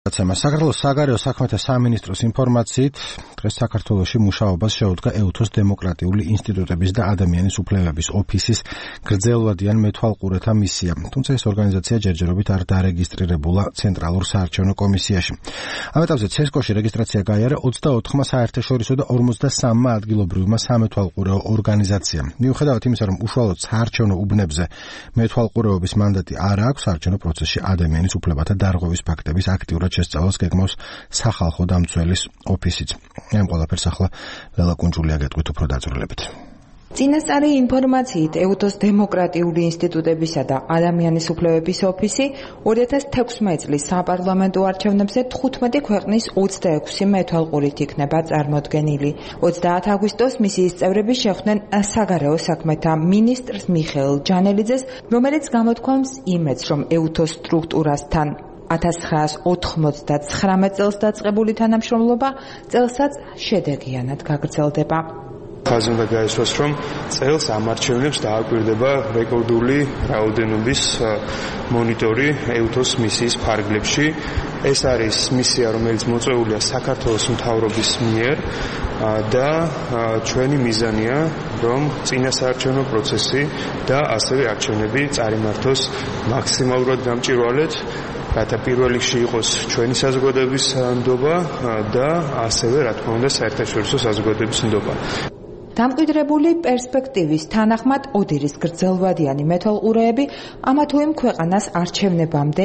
საქართველოს საგარეო საქმეთა სამინისტროს ინფორმაციით, დღეს საქართველოში მუშაობას შეუდგა EUTHOS დემოკრატიული ინსტიტუტების და ადამიანის უფლებების ოფისის გრძელვადიან მეთვალყურეთა მისია. თუმცა ეს ორგანიზაცია ჯერჯერობით არ დარეგისტრირებულა ცენტრალურ საარჩევნო კომისიაში. ამ ეტაპზე CESCO-ში რეგისტრაცია გაიარა 24-მა საერთაშორისო და 53-მა ადგილობრივმა სამეთვალყურეო ორგანიზაციამ. მიუხედავად იმისა, რომ უშუალოდ საარჩევნო უბნებზე მეთვალყურეობის მანდატი არ აქვს, საარჩევნო პროცესში ადამიანის უფლებათა დარღვევის ფაქტების აქტიურად შესწავლას გეგმავს სახალხო დამცველის ოფისიც. ამ ყველაფერს ახლა ლელა კუნჯულია გეტყვით უფრო დაწვრილებით. წინასწარი ინფორმაციით EUTHOS დემოკრატიული ინსტიტუტებისა და ადამიანის უფლებების ოფისი 2016 წლის საპარლამენტო არჩევნებზე 15 ქვეყნის 26 მეთვალყურით იქნება წარმოდგენილი. 30 აგვისტოს მისიის წევრები შეხვდნენ საგარეო საქმეთა მინისტრს მიხეილ ჯანელიძეს, რომელიც გამოთქვამს იმედს, რომ EUTHOS სტრუქტურასთან 1999 წელს დაწყებული თანამშრომლობა წელსაც შედეგიანად გაგრძელდება. ხაზი უნდა გაისვას, რომ წელს ამ არჩევნებს დააკვირდება რეკორდული რაოდენობის მონიტორი EUTHOS მისიის ფარგლებში. ეს არის მისია, რომელიც მოწვეულია საქართველოს მთავრობის მიერ და ჩვენი მიზანია, რომ წინასაარჩევნო პროცესი და ასევე არჩევნები წარიმართოს მაქსიმალურად გამჭვირვალედ, რათა პირველ რიგში იყოს ჩვენი საზოგადოების ნდობა და ასევე, რა თქმა უნდა, საერთაშორისო საზოგადოების ნდობა. დამკვიდრებული პერსპექტივის თანახმად ოდირის გრძელვადიანი მეთვალყურეები ამა თუ იმ ქვეყანას არჩევნებამდე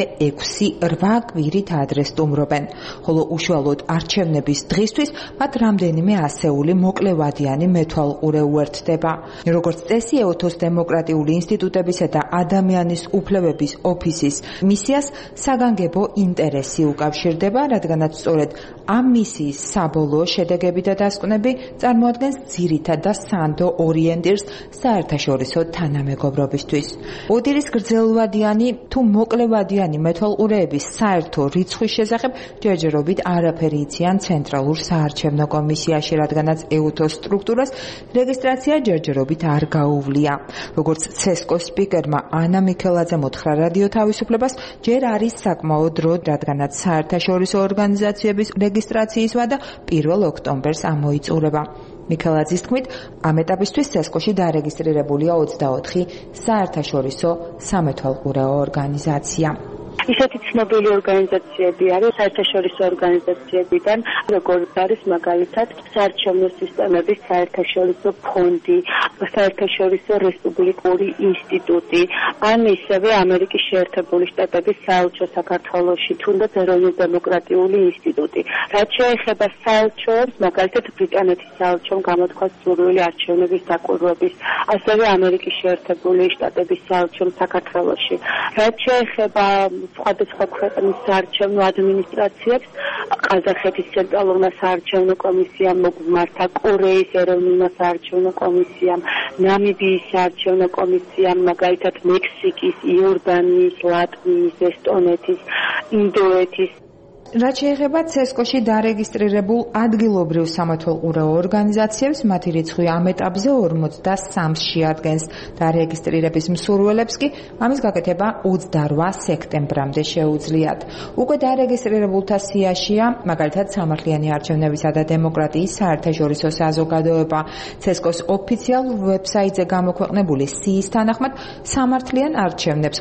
6-8 კვირით ადრე სტუმრობენ, ხოლო უშუალოდ არჩევნების დღისთვის მათ რამდენიმე ასეული მოკლევადიანი მეთვალყურე უერთდება. როგორც წესი, EUTHOS დემოკრატიული ინსტიტუტებისა და ადამიანის უფლებების ოფისის მისიას საგანგებო ინტერესი უკავშირდება, რადგანაც სწორედ ამ მისიის საბოლოო შედეგები და დასკვნები წარმოადგენს ძირითად და სანდო ორიენტირს საერთაშორისო თანამეგობრობისთვის. ოდირის გრძელვადიანი თუ მოკლევადიანი მეთვალყურეების საერთო რიცხვის შესახებ ჯერჯერობით არაფერი იციან ცენტრალურ საარჩევნო კომისიაში, რადგანაც EUTHOS სტრუქტურას რეგისტრაცია ჯერჯერობით არ გაუვლია. როგორც CESCO-ს სპიკერმა ანა მიქელაძემ უთხრა რადიო თავისუფლებას, ჯერ არის საკმაო დრო, რადგანაც საერთაშორისო ორგანიზაციების რეგისტრაციის ვადა 1 ოქტომბერს ამოიწურება. მიქელაძის თქმით, ამ ეტაპისთვის CESCO-ში დარეგისტრირებულია 24 საერთაშორისო სამეთვალყურეო ორგანიზაცია. ისეთი ცნობილი ორგანიზაციები არის საერთაშორისო ორგანიზაციებიდან, როგორც არის მაგალითად საარჩევნო სისტემების საერთაშორისო ფონდი, საერთაშორისო რესპუბლიკური ინსტიტუტი, ან ისევე ამერიკის შეერთებული შტატების საელჩო საქართველოში, თუნდაც ეროვნული დემოკრატიული ინსტიტუტი. რაც შეეხება საელჩოებს, მაგალითად ბრიტანეთის საელჩომ გამოთქვა სურვილი არჩევნების დაკვირვების, ასევე ამერიკის შეერთებული შტატების საელჩომ საქართველოში. რაც შეეხება სხვადასხვა ქვეყნის საარჩევნო ადმინისტრაციებს, ყაზახეთის ცენტრალურმა საარჩევნო კომისიამ მოგმართა, კორეის ეროვნულმა საარჩევნო კომისიამ, ნამიბიის საარჩევნო კომისიამ, მაგალითად მექსიკის, იორდანიის, ლატვიის, ესტონეთის, ინდოეთის. რაც შეეხება CESCO-ში დარეგისტრირებულ ადგილობრივ სამეთვალყურეო ორგანიზაციებს, მათი რიცხვი ამ ეტაპზე 43-ს შეადგენს. დარეგისტრირების მსურველებს კი ამის გაკეთება 28 სექტემბრამდე შეუძლიათ. უკვე დარეგისტრირებულთა სიაშია, მაგალითად, სამართლიანი არჩევნებისა და დემოკრატიის საერთაშორისო საზოგადოება. CESCO-ს ოფიციალურ ვებსაიტზე გამოქვეყნებული სიის თანახმად, სამართლიან არჩევნებს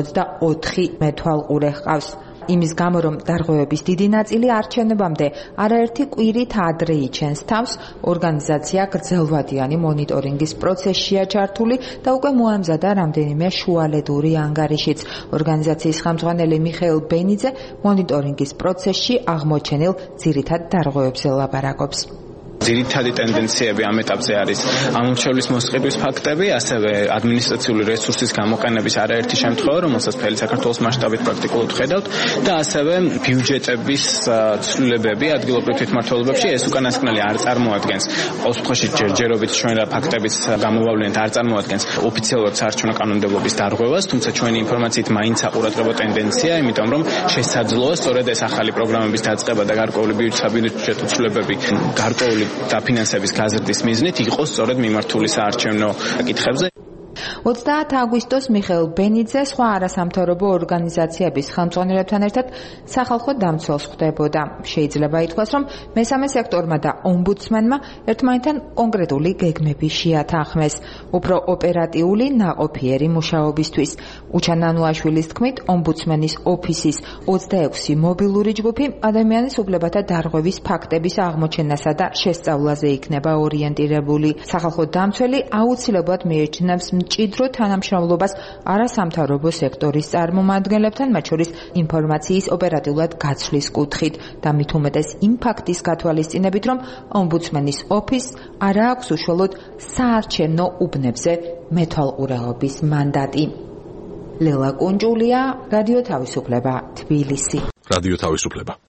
84 მეთვალყურე ჰყავს. იმის გამო, რომ დარღვევების დიდი ნაწილი არჩევნებამდე არაერთი კვირით ადრე იჩენს თავს, ორგანიზაცია გრძელვადიანი მონიტორინგის პროცესშია ჩართული და უკვე მოამზადა რამდენიმე შუალედური ანგარიშიც. ორგანიზაციის ხელმძღვანელი მიხეილ ბენიძე მონიტორინგის პროცესში აღმოჩენილ ძირითად დარღვევებზე ლაპარაკობს. ძირითადი ტენდენციები ამ ეტაპზე არის ამორჩევლის მოსყიდვის ფაქტები, ასევე ადმინისტრაციული რესურსის გამოყენების არაერთი შემთხვევა, რომელსაც მთელი საქართველოს მასშტაბით პრაქტიკულად ხედავთ და ასევე ბიუჯეტების ცვლილებები ადგილობრივ თვითმმართველობებში. ეს უკანასკნელი არ წარმოადგენს ყოველ შემთხვევაში ჯერჯერობით ჩვენ რა ფაქტებიც გამოვავლენთ, არ წარმოადგენს ოფიციალურად საარჩევნო კანონმდებლობის დარღვევას, თუმცა ჩვენი ინფორმაციით მაინც საყურადღებო ტენდენცია, იმიტომ რომ შესაძლოა სწორედ ეს ახალი პროგრამების დაწყება და გარკვეული საბიუჯეტო ცვლილებები გარკვეული დაფინანსების გაზრდის მიზნით იყოს სწორედ მიმართული საარჩევნო საკითხებზე. 30 აგვისტოს მიხეილ ბენიძე სხვა არასამთავრობო ორგანიზაციების ხელმძღვანელებთან ერთად სახალხო დამცველს ხვდებოდა. შეიძლება ითქვას, რომ მესამე სექტორმა და ომბუდსმენმა ერთმანეთთან კონკრეტული გეგმები შეათანხმეს, უფრო ოპერატიული ნაყოფიერი მუშაობისთვის. უჩან ნანუაშვილის თქმით, ომბუდსმენის ოფისის 26 მობილური ჯგუფი ადამიანის უფლებათა დარღვევის ფაქტების აღმოჩენასა და შესწავლაზე იქნება ორიენტირებული. სახალხო დამცველი აუცილებლად მიეჩნევს მჭიდრო თანამშრომლობას არასამთავრობო სექტორის წარმომადგენლებთან, მათ შორის ინფორმაციის ოპერატიულად გაცვლის კუთხით და მით უმეტეს იმ ფაქტის გათვალისწინებით, რომ ომბუდსმენის ოფისს არ აქვს უშუალოდ საარჩევნო უბნებზე მეთვალყურეობის მანდატი. ლელა კუნჯულია, რადიო თავისუფლება, თბილისი. რადიო თავისუფლება.